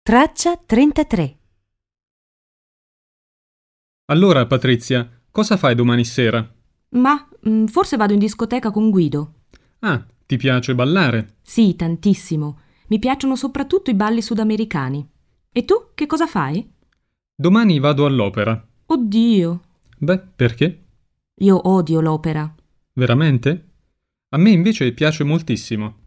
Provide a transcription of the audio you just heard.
Traccia 33. Allora, Patrizia, cosa fai domani sera? Forse vado in discoteca con Guido. Ah, ti piace ballare? Sì, tantissimo. Mi piacciono soprattutto i balli sudamericani. E tu che cosa fai? Domani vado all'opera. Oddio, Beh, perché? io odio l'opera. Veramente? A me invece piace moltissimo.